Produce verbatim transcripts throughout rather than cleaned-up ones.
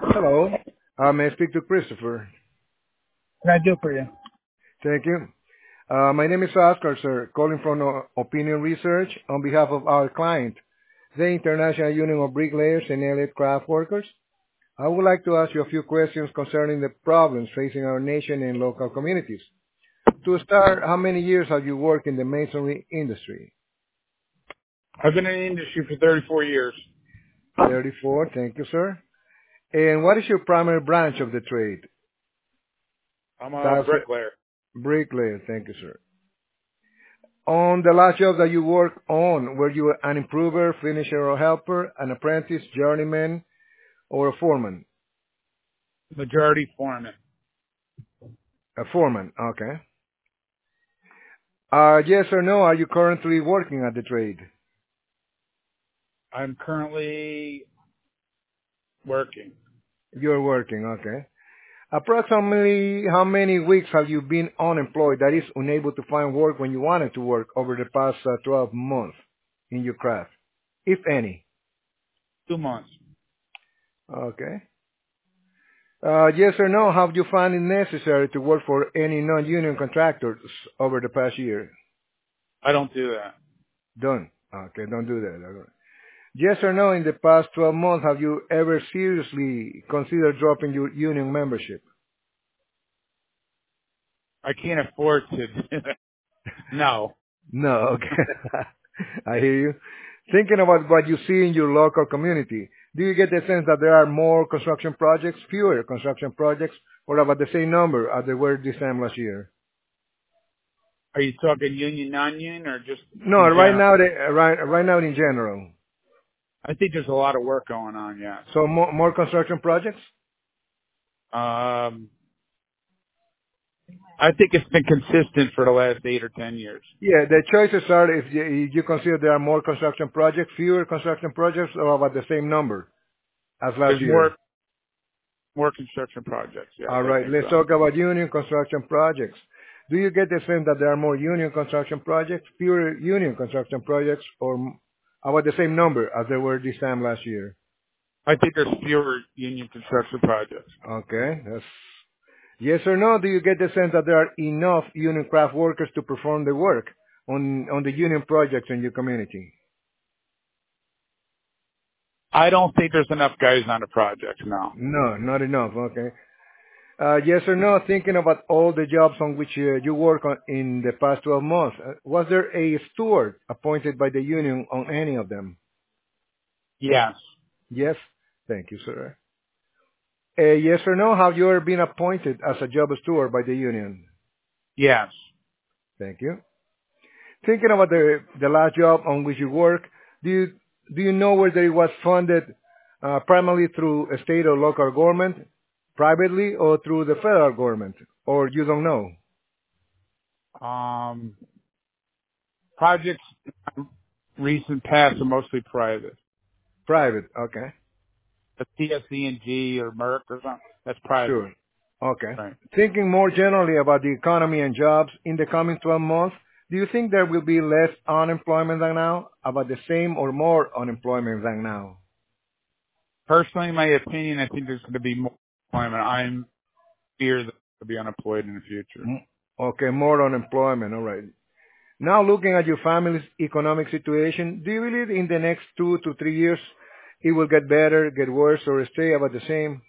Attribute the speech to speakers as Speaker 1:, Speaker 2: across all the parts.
Speaker 1: Hello. Uh, may I speak to Christopher?
Speaker 2: What can I do for you?
Speaker 1: Thank you. Uh, my name is Oscar, sir, calling from uh, Opinion Research on behalf of our client, the International Union of Bricklayers and Allied Craft Workers. I would like to ask you a few questions concerning the problems facing our nation and local communities. To start, how many years have you worked in the masonry industry?
Speaker 2: I've been in the industry for thirty-four years.
Speaker 1: thirty-four. Thank you, sir. And what is your primary branch of the trade?
Speaker 2: I'm a
Speaker 1: That's
Speaker 2: bricklayer.
Speaker 1: bricklayer. Thank you, sir. On the last job that you worked on, were you an improver, finisher, or helper, an apprentice, journeyman, or a foreman?
Speaker 2: Majority foreman.
Speaker 1: A foreman, okay. Uh, yes or no, are you currently working at the trade?
Speaker 2: I'm currently working.
Speaker 1: You're working, okay. Approximately how many weeks have you been unemployed, that is, unable to find work when you wanted to work over the past uh, twelve months in your craft, if any?
Speaker 2: Two months.
Speaker 1: Okay. Uh, yes or no, have you found it necessary to work for any non-union contractors over the past year?
Speaker 2: I don't do that.
Speaker 1: Don't. Okay, don't do that. All right. Yes or no, in the past twelve months, have you ever seriously considered dropping your union membership?
Speaker 2: I can't afford to do that. No.
Speaker 1: No, okay. I hear you. Thinking about what you see in your local community, do you get the sense that there are more construction projects, fewer construction projects, or about the same number as there were this time last year?
Speaker 2: Are you talking union, non-union, or just
Speaker 1: No,
Speaker 2: in
Speaker 1: right
Speaker 2: general?
Speaker 1: now, they, right, right now in general.
Speaker 2: I think there's a lot of work going on, yes.
Speaker 1: So more, more construction projects?
Speaker 2: Um, I think it's been consistent for the last eight or ten years.
Speaker 1: Yeah, the choices are if you, if you consider there are more construction projects, fewer construction projects, or about the same number as last
Speaker 2: There's more
Speaker 1: year.
Speaker 2: more construction projects, yes,
Speaker 1: All
Speaker 2: I
Speaker 1: right,
Speaker 2: think
Speaker 1: let's
Speaker 2: so.
Speaker 1: talk about union construction projects. Do you get the sense that there are more union construction projects, fewer union construction projects, or m- about the same number as there were this time last year?
Speaker 2: I think there's fewer union construction projects.
Speaker 1: Okay, that's yes or no. Do you get the sense that there are enough union craft workers to perform the work on on the union projects in your community?
Speaker 2: I don't think there's enough guys on the project, no.
Speaker 1: No, not enough. Okay. Uh, yes or no, thinking about all the jobs on which uh, you work on in the past twelve months, uh, was there a steward appointed by the union on any of them?
Speaker 2: Yes.
Speaker 1: Yes? Thank you, sir. Uh, yes or no, have you ever been appointed as a job steward by the union?
Speaker 2: Yes.
Speaker 1: Thank you. Thinking about the, the last job on which you work, do you, do you know whether it was funded uh, primarily through a state or local government, privately, or through the federal government? Or you don't know?
Speaker 2: Um, projects in recent past are mostly private.
Speaker 1: Private, okay.
Speaker 2: The T S E and G or Merck or something, that's private.
Speaker 1: Sure. Okay.
Speaker 2: Right.
Speaker 1: Thinking more generally about the economy and jobs in the coming twelve months, do you think there will be less unemployment than now, about the same or more unemployment than now?
Speaker 2: Personally, in my opinion, I think there's going to be more employment. I'm fear that will be unemployed in the future.
Speaker 1: Mm, Okay, more unemployment. All right. Now looking at your family's economic situation, do you believe in the next two to three years it will get better, get worse, or stay about the same?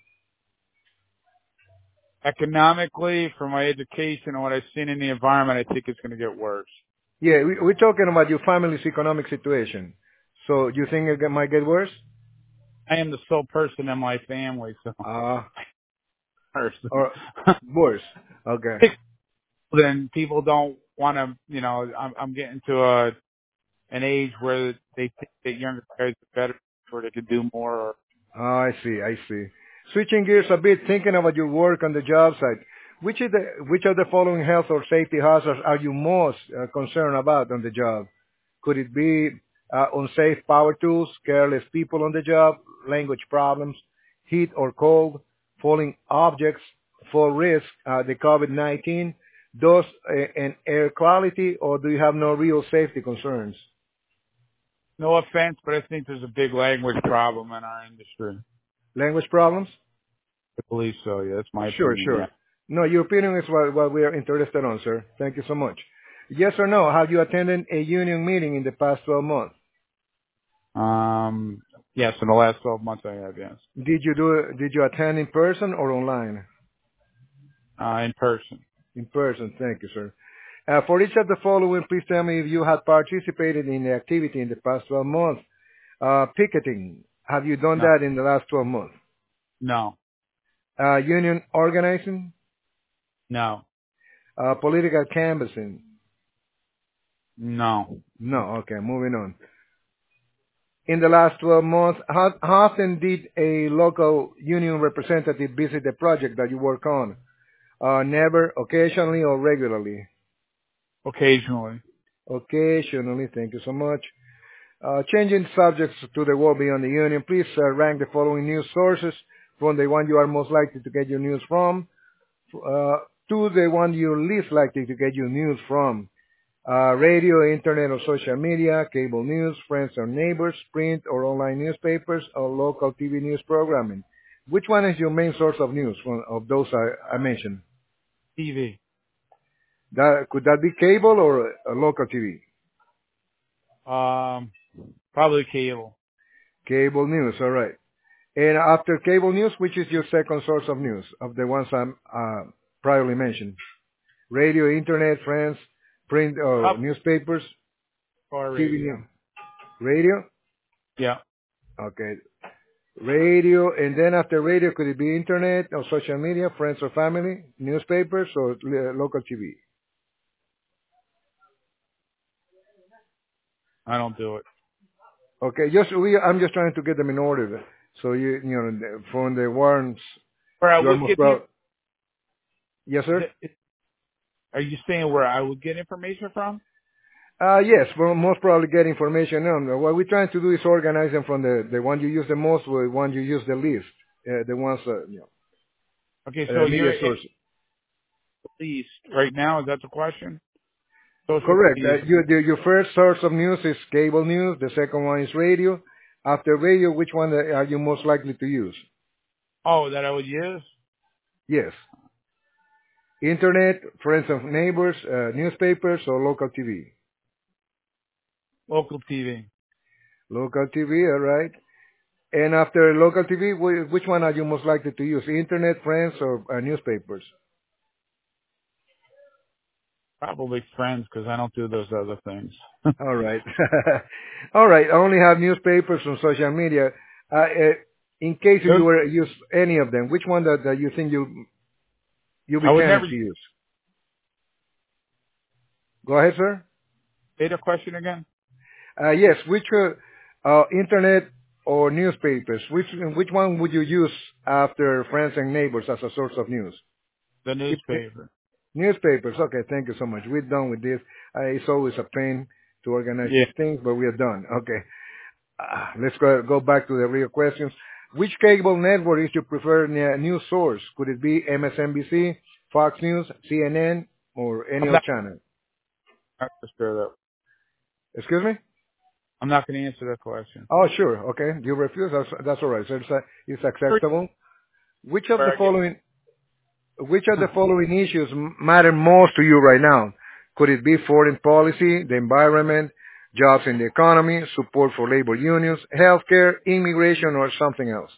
Speaker 2: Economically, from my education and what I've seen in the environment, I think it's going to get worse.
Speaker 1: Yeah, we, we're talking about your family's economic situation. So you think it get- might get worse?
Speaker 2: I am the sole person in my family, so
Speaker 1: Uh,
Speaker 2: worse.
Speaker 1: or worse. Okay.
Speaker 2: Then people don't want to, you know, I'm, I'm getting to a an age where they think that younger guys are better, or they could do more. Or,
Speaker 1: Oh, I see, I see. Switching gears a bit, thinking about your work on the job site, which is the which of the following health or safety hazards are you most uh, concerned about on the job? Could it be uh, unsafe power tools, careless people on the job, language problems, heat or cold, falling objects, fall risk, uh, the COVID nineteen, dust uh, and air quality, or do you have no real safety concerns?
Speaker 2: no offense, but I think there's a big language problem in our industry.
Speaker 1: Language problems?
Speaker 2: I believe so. Yeah, that's my
Speaker 1: Sure,
Speaker 2: opinion.
Speaker 1: sure. No, your opinion is what, what we are interested on, sir. Thank you so much. Yes or no, have you attended a union meeting in the past twelve months?
Speaker 2: Yeah. Um. Yes, in the last twelve months, I have. Yes.
Speaker 1: Did you do, did you attend in person or online?
Speaker 2: Uh, in person.
Speaker 1: In person, thank you, sir. Uh, for each of the following, please tell me if you had participated in the activity in the past twelve months. Uh, picketing, have you done
Speaker 2: No.
Speaker 1: that in the last twelve months?
Speaker 2: No.
Speaker 1: Uh, union organizing,
Speaker 2: No.
Speaker 1: uh, political canvassing.
Speaker 2: No.
Speaker 1: No, okay, moving on. In the last twelve months, how, how often did a local union representative visit the project that you work on? Uh, never, occasionally, or regularly?
Speaker 2: Occasionally.
Speaker 1: Occasionally, thank you so much. Uh, changing subjects to the world beyond the union, please uh, rank the following news sources from the one you are most likely to get your news from, uh, to the one you're least likely to get your news from. Uh, radio, internet or social media, cable news, friends or neighbors, print or online newspapers, or local T V news programming. Which one is your main source of news from, of those I, I mentioned?
Speaker 2: T V.
Speaker 1: That, could that be cable or a local T V?
Speaker 2: Um. Probably cable.
Speaker 1: Cable news, all right. And after cable news, which is your second source of news of the ones I uh, priorly mentioned? Radio, internet, friends, print or
Speaker 2: Up
Speaker 1: newspapers,
Speaker 2: or
Speaker 1: T V news.
Speaker 2: radio.
Speaker 1: Radio?
Speaker 2: Yeah.
Speaker 1: Okay. Radio, and then after radio, could it be internet or social media, friends or family, newspapers or uh, local T V?
Speaker 2: I don't do it.
Speaker 1: Okay, just we, I'm just trying to get them in order. So you, you know, the- from the ones
Speaker 2: Where I
Speaker 1: you are
Speaker 2: would
Speaker 1: most
Speaker 2: get the.
Speaker 1: proud. Yes, sir.
Speaker 2: Are you saying where I would get information from?
Speaker 1: Uh, yes, we'll most probably get information on. What we're trying to do is organize them from the, the one you use the most to the one you use the least. Uh, the ones, uh, you
Speaker 2: Okay,
Speaker 1: know,
Speaker 2: so
Speaker 1: uh, media
Speaker 2: you're at
Speaker 1: sources.
Speaker 2: least right now. Is that the question? Social
Speaker 1: Correct.
Speaker 2: media.
Speaker 1: Uh, your, the, your first source of news is cable news. The second one is radio. After radio, which one uh, are you most likely to use?
Speaker 2: Oh, that I would use
Speaker 1: Yes. Internet, friends of neighbors, uh, newspapers, or local T V?
Speaker 2: local T V.
Speaker 1: Local T V, all right. And after local T V, wh- which one are you most likely to use? Internet, friends, or uh, newspapers?
Speaker 2: Probably friends because I don't do those other things.
Speaker 1: All right. All right. I only have newspapers and social media. Uh, uh, in case
Speaker 2: Those,
Speaker 1: you were use any of them, which one that, that you think you you'll be
Speaker 2: I would
Speaker 1: candid
Speaker 2: never
Speaker 1: to use? Go ahead, sir.
Speaker 2: say the question again.
Speaker 1: Uh, yes. Which uh, uh, internet or newspapers? Which which one would you use after friends and neighbors as a source of news?
Speaker 2: The
Speaker 1: Keep,
Speaker 2: newspaper.
Speaker 1: newspapers. Okay. Thank you so much. We're done with this. Uh, it's always a pain to organize
Speaker 2: Yeah.
Speaker 1: these things, but we are done. Okay. Ah, let's go, go back to the real questions. Which cable network is your preferred ne- news source? Could it be M S N B C, Fox News, C N N, or any
Speaker 2: I'm
Speaker 1: other
Speaker 2: not
Speaker 1: channel?
Speaker 2: going to answer that.
Speaker 1: Excuse me?
Speaker 2: I'm not going to answer that question.
Speaker 1: Oh, sure. Okay. You refuse? That's, that's all right. So it's, uh, it's acceptable. Which of the
Speaker 2: Where I get.
Speaker 1: following, which of the following issues m- matter most to you right now? Could it be foreign policy, the environment, jobs in the economy, support for labor unions, healthcare, immigration, or something else?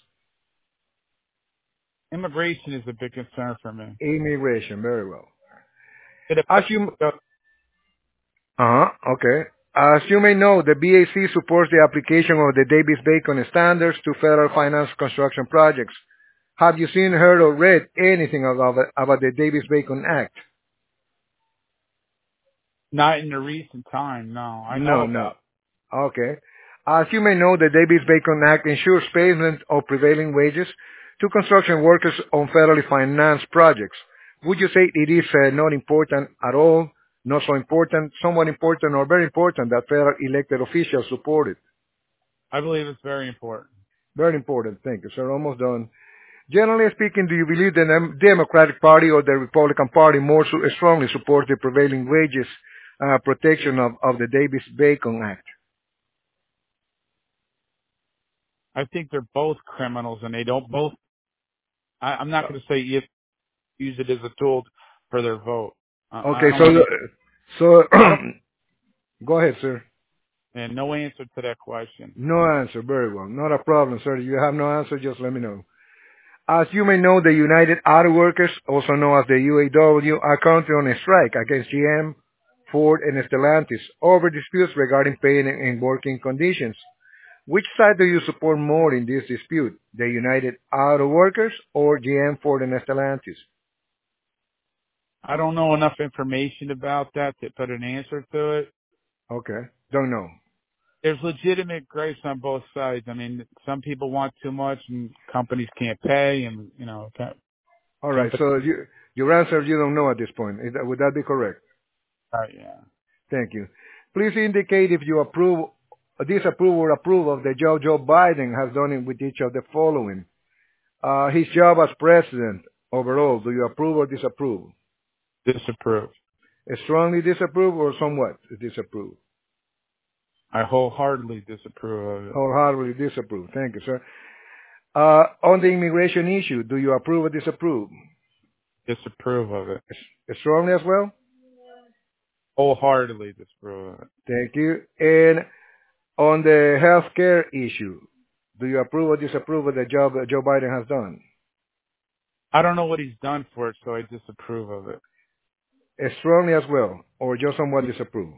Speaker 2: Immigration is a big concern for me.
Speaker 1: Immigration. Very well.
Speaker 2: It
Speaker 1: As
Speaker 2: affects
Speaker 1: you
Speaker 2: the,
Speaker 1: Uh-huh. Okay. As you may know, the B A C supports the application of the Davis-Bacon standards to federal finance construction projects. Have you seen, heard, or read anything about, about the Davis-Bacon Act?
Speaker 2: not in the recent time. No, I know
Speaker 1: No, no.
Speaker 2: about.
Speaker 1: Okay. As you may know, the Davis-Bacon Act ensures payment of prevailing wages to construction workers on federally financed projects. Would you say it is uh, not important at all, not so important, somewhat important, or very important that federal elected officials support it?
Speaker 2: I believe it's very important.
Speaker 1: Very important. Thank you, sir. Almost done. Generally speaking, do you believe the Dem- Democratic Party or the Republican Party more su- strongly supports the prevailing wages uh, protection of, of the Davis-Bacon Act?
Speaker 2: I think they're both criminals and they don't both I, I'm not going to say if use it as a tool for their vote. Uh, I
Speaker 1: Okay,
Speaker 2: don't
Speaker 1: so
Speaker 2: want to.
Speaker 1: so
Speaker 2: I don't.
Speaker 1: go ahead, sir.
Speaker 2: And no answer to that question.
Speaker 1: No answer. Very well. Not a problem, sir. If you have no answer, just let me know. As you may know, the United Auto Workers, also known as the U A W, are currently on a strike against G M, Ford, and Stellantis over disputes regarding pay and and working conditions. Which side do you support more in this dispute? The United Auto Workers or G M, Ford, and Stellantis?
Speaker 2: I don't know enough information about that to put an answer to it.
Speaker 1: Okay. Don't know.
Speaker 2: There's legitimate gripes on both sides. I mean, some people want too much, and companies can't pay, and you know, can't,
Speaker 1: All right.
Speaker 2: companies.
Speaker 1: So you, your answer, you don't know at this point. Is that, would that be correct?
Speaker 2: Uh, yeah.
Speaker 1: Thank you. Please indicate if you approve, disapprove, or approve of the job Joe Biden has done it with each of the following. Uh, his job as president overall, do you approve or disapprove?
Speaker 2: Disapprove.
Speaker 1: Strongly disapprove or somewhat disapprove?
Speaker 2: I wholeheartedly disapprove of it.
Speaker 1: Wholeheartedly disapprove. Thank you, sir. Uh, on the immigration issue, do you approve or disapprove?
Speaker 2: Disapprove of it.
Speaker 1: S- Strongly as well?
Speaker 2: Wholeheartedly disapprove of it.
Speaker 1: Thank you. And on the health care issue, do you approve or disapprove of the job that Joe Biden has done?
Speaker 2: I don't know what he's done for it, so I disapprove of it.
Speaker 1: Strongly as well, or just somewhat disapprove?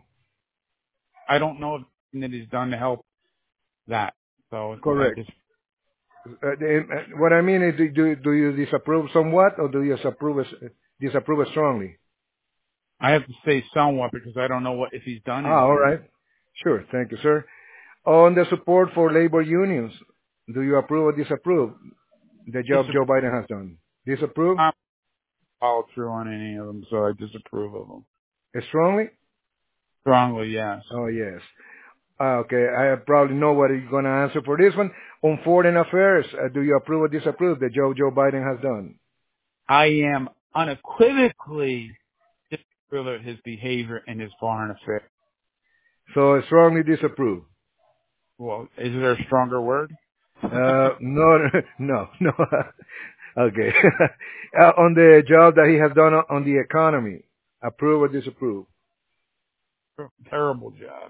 Speaker 2: I don't know anything that he's done to help that, so I
Speaker 1: Correct.
Speaker 2: just.
Speaker 1: Uh, the- uh, what I mean is, do, do do you disapprove somewhat, or do you disapprove as- disapprove strongly?
Speaker 2: I have to say somewhat because I don't know what if he's done
Speaker 1: Ah, all
Speaker 2: anything.
Speaker 1: right. Sure. Thank you, sir. On the support for labor unions, do you approve or disapprove the job
Speaker 2: Disapprove.
Speaker 1: Joe Biden has done? Disapprove?
Speaker 2: I don't follow through on any of them, so I disapprove of them.
Speaker 1: Strongly?
Speaker 2: Strongly, yes.
Speaker 1: Oh, yes. Ah, okay. I probably know what you're going to answer for this one. On foreign affairs, uh, do you approve or disapprove the job Joe Biden has done?
Speaker 2: I am unequivocally disapprove of his behavior in his foreign affairs.
Speaker 1: So strongly disapprove.
Speaker 2: Well, is there a stronger word?
Speaker 1: Uh, no, no, no. Okay. uh, on the job that he has done on on the economy, approve or disapprove?
Speaker 2: Terrible job.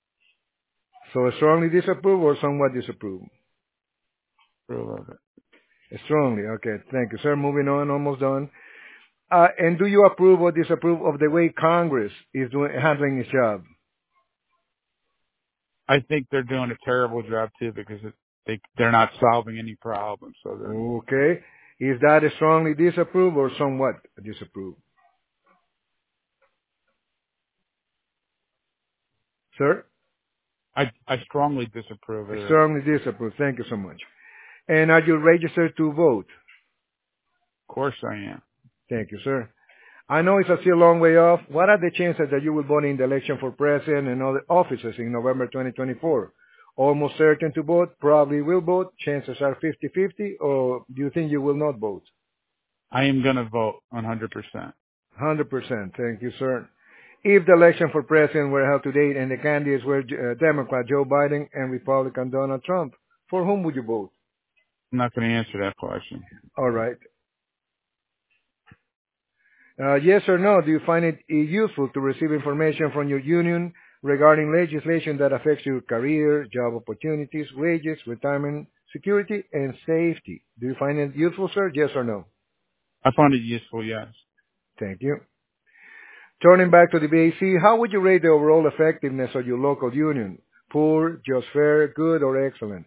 Speaker 1: So strongly disapprove or somewhat disapprove?
Speaker 2: Approve of it.
Speaker 1: Strongly. Okay. Thank you, sir. Moving on, almost done. Uh, and do you approve or disapprove of the way Congress is doing, handling its job?
Speaker 2: I think they're doing a terrible job too because it, they they're not solving any problems. So they're.
Speaker 1: Okay. Is that a strongly disapprove or somewhat disapprove? Sir?
Speaker 2: I I strongly disapprove of it. Of
Speaker 1: Strongly disapprove. Thank you so much. And are you registered to vote?
Speaker 2: course I am.
Speaker 1: Thank you, sir. I know it's a still long way off. What are the chances that you will vote in the election for president and other offices in November twenty twenty-four? Almost certain to vote, probably will vote, chances are fifty-fifty, or do you think you will not vote?
Speaker 2: I am going to vote one hundred percent.
Speaker 1: one hundred percent. Thank you, sir. If the election for president were held today and the candidates were uh, Democrat Joe Biden and Republican Donald Trump, for whom would you vote?
Speaker 2: I'm not going to answer that question.
Speaker 1: All right. Uh, yes or no, do you find it uh, useful to receive information from your union regarding legislation that affects your career, job opportunities, wages, retirement, security, and safety? Do you find it useful, sir? Yes or no?
Speaker 2: I find it useful, yes.
Speaker 1: Thank you. Turning back to the B A C, how would you rate the overall effectiveness of your local union? Poor, just fair, good, or excellent?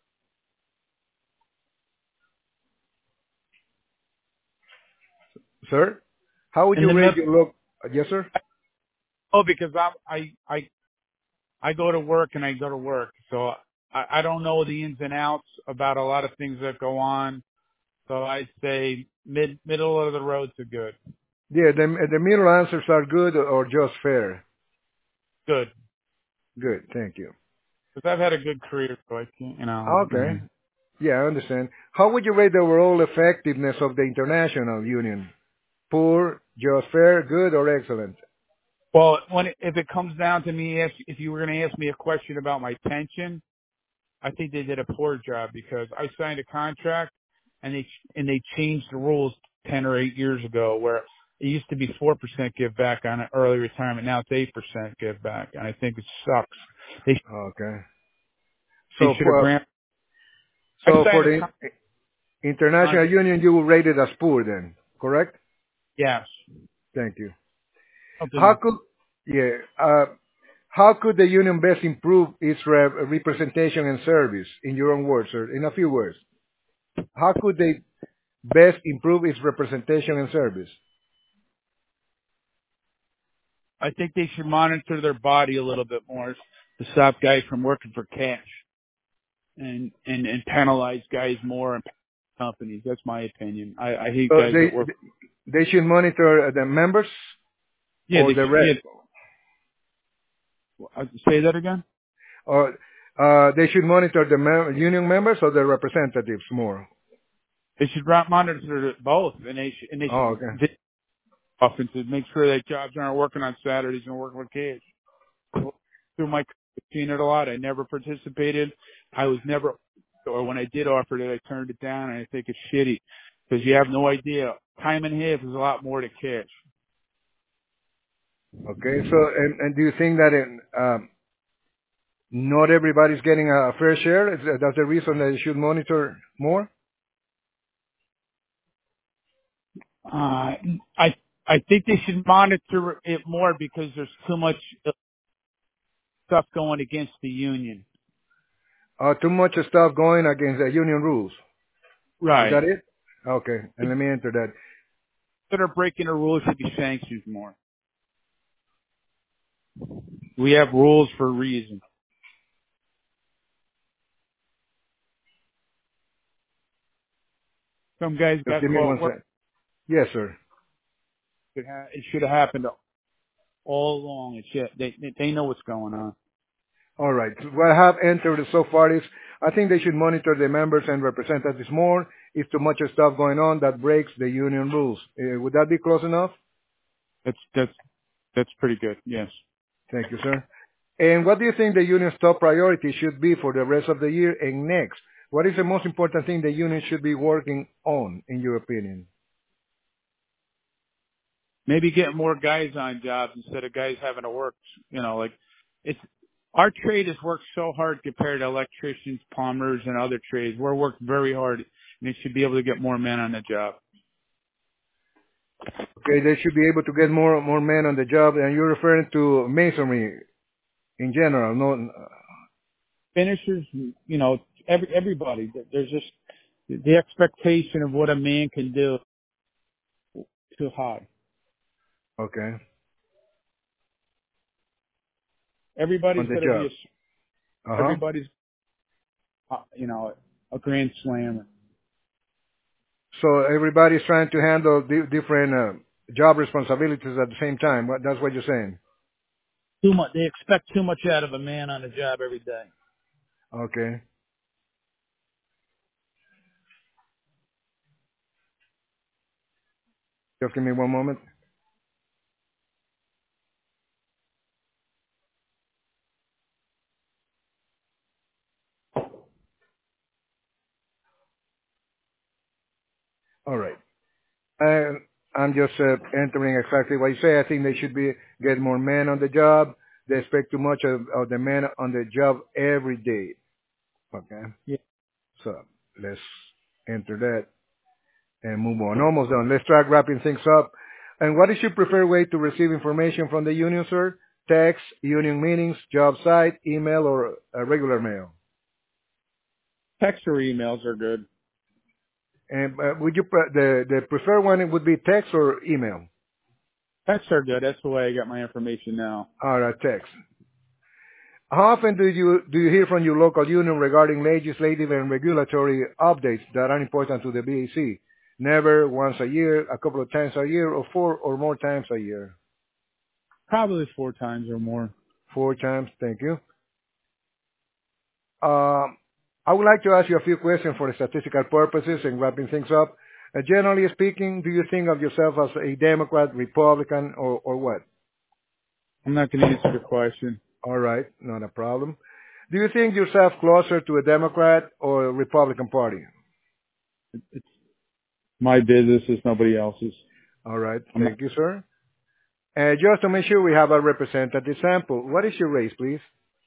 Speaker 1: Sir? How would
Speaker 2: In
Speaker 1: you
Speaker 2: the
Speaker 1: rate
Speaker 2: middle.
Speaker 1: your local... Yes, sir?
Speaker 2: Oh, because I'm, I I I go to work and I go to work, so I, I don't know the ins and outs about a lot of things that go on. So I'd say mid middle of the road to good.
Speaker 1: Yeah, the, the middle answers are good or just fair.
Speaker 2: Good.
Speaker 1: Good, thank you.
Speaker 2: Because I've had a good career, so I can't, you know.
Speaker 1: Okay.
Speaker 2: And,
Speaker 1: Yeah, I understand. How would you rate the overall effectiveness of the international union? Poor, just fair, good, or excellent?
Speaker 2: well, when it, if it comes down to me, if if you were going to ask me a question about my pension, I think they did a poor job because I signed a contract and they and they changed the rules ten or eight years ago, where it used to be four percent give back on an early retirement. Now it's eight percent give back, and I think it sucks. They
Speaker 1: Okay.
Speaker 2: they
Speaker 1: So
Speaker 2: should have
Speaker 1: for
Speaker 2: granted. I
Speaker 1: so for
Speaker 2: signed a
Speaker 1: the
Speaker 2: con-
Speaker 1: international
Speaker 2: contract.
Speaker 1: union, you will rate it as poor then, correct?
Speaker 2: Yes.
Speaker 1: Thank you. How
Speaker 2: Something.
Speaker 1: could yeah? Uh, how could the union best improve its re- representation and service? In your own words, or in a few words, how could they best improve its representation and service?
Speaker 2: I think they should monitor their body a little bit more to stop guys from working for cash, and and and penalize guys more in companies. That's my opinion. I, I hate
Speaker 1: So
Speaker 2: guys
Speaker 1: they
Speaker 2: that work.
Speaker 1: they should monitor the members
Speaker 2: Yeah,
Speaker 1: or
Speaker 2: they
Speaker 1: the
Speaker 2: should.
Speaker 1: rep,
Speaker 2: Yeah, uh, say that again.
Speaker 1: or uh, they should monitor the mem- union members or the representatives more.
Speaker 2: They should ra- monitor both, and they should, and they
Speaker 1: Oh,
Speaker 2: should
Speaker 1: okay.
Speaker 2: vi- often to make sure that jobs aren't working on Saturdays and working with kids. Through my career, I've seen it a lot. I never participated. I was never, or when I did offer it, I turned it down, and I think it's shitty because you have no idea. Time and half is a lot more to cash.
Speaker 1: Okay. So, and, and do you think that in, um, not everybody's getting a fair share? Is that- that's the reason that you should monitor more?
Speaker 2: Uh, I I think they should monitor it more because there's too much stuff going against the union.
Speaker 1: Uh, too much stuff going against the union rules. Is
Speaker 2: Right.
Speaker 1: that it? Okay. And let me enter that.
Speaker 2: That are breaking the rules should be sanctioned more. We have rules for a reason. Some guys
Speaker 1: Just
Speaker 2: got
Speaker 1: give me
Speaker 2: caught
Speaker 1: one
Speaker 2: work.
Speaker 1: sec. Yes, sir.
Speaker 2: It ha- it should have happened all along. It should. They they they know what's going on.
Speaker 1: All right. So what I have entered so far is I think they should monitor the members and representatives more. If too much stuff going on that breaks the union rules. Uh, would that be close enough?
Speaker 2: That's that's that's pretty good. Yes.
Speaker 1: Thank you, sir. And what do you think the union's top priority should be for the rest of the year and next? What is the most important thing the union should be working on, in your opinion?
Speaker 2: Maybe get more guys on jobs instead of guys having to work. You know, like it's our trade has worked so hard compared to electricians, plumbers, and other trades. We're worked very hard, and it should be able to get more men on the job.
Speaker 1: Okay, they should be able to get more more men on the job, and you're referring to masonry in general, no?
Speaker 2: Finishers, you know, every everybody. There's just the expectation of what a man can do too high.
Speaker 1: Okay, on
Speaker 2: Everybody's
Speaker 1: the
Speaker 2: got to be
Speaker 1: job.
Speaker 2: a
Speaker 1: Uh huh.
Speaker 2: everybody's uh, you know a grand slammer.
Speaker 1: So everybody's trying to handle di- different uh, job responsibilities at the same time. What, that's what you're saying.
Speaker 2: Too much. They expect too much out of a man on a job every day.
Speaker 1: Okay. Just give me one moment. All right. And I'm just uh, entering exactly what you say. I think they should be get more men on the job. They expect too much of, of the men on the job every day. Okay.
Speaker 2: Yeah.
Speaker 1: So let's enter that and move on. Almost done. Let's start wrapping things up. And what is your preferred way to receive information from the union, sir? Text, union meetings, job site, email, or uh, regular mail?
Speaker 2: Text or emails are good.
Speaker 1: And uh, would you pre- the the preferred one would be text or email?
Speaker 2: Texts are good. That's the way I get my information now.
Speaker 1: All right, text. How often do you do you hear from your local union regarding legislative and regulatory updates that are important to the B A C? Never, once a year, a couple of times a year, or four or more times a year?
Speaker 2: Probably four times or more.
Speaker 1: Four times. Thank you. Um, I would like to ask you a few questions for statistical purposes and wrapping things up. Uh, generally speaking, do you think of yourself as a Democrat, Republican, or, or what?
Speaker 2: I'm not going to answer the question.
Speaker 1: All right, not a problem. Do you think yourself closer to a Democrat or a Republican Party?
Speaker 2: It's My business is nobody else's.
Speaker 1: All right.
Speaker 2: I'm
Speaker 1: Thank
Speaker 2: not,
Speaker 1: you, sir. Uh, just to make sure we have a representative sample, what is your race, please?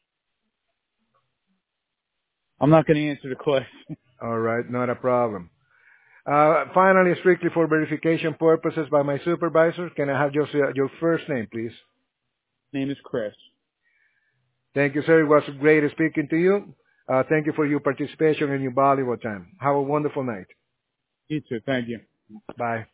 Speaker 2: I'm not going to answer the question.
Speaker 1: All right, not a problem. Uh, finally, strictly for verification purposes by my supervisor, can I have just uh, your first name, please?
Speaker 2: Name is Chris.
Speaker 1: Thank you, sir. It was great speaking to you. Uh, thank you for your participation and your valuable time. Have a wonderful night.
Speaker 2: You too. Thank you.
Speaker 1: Bye.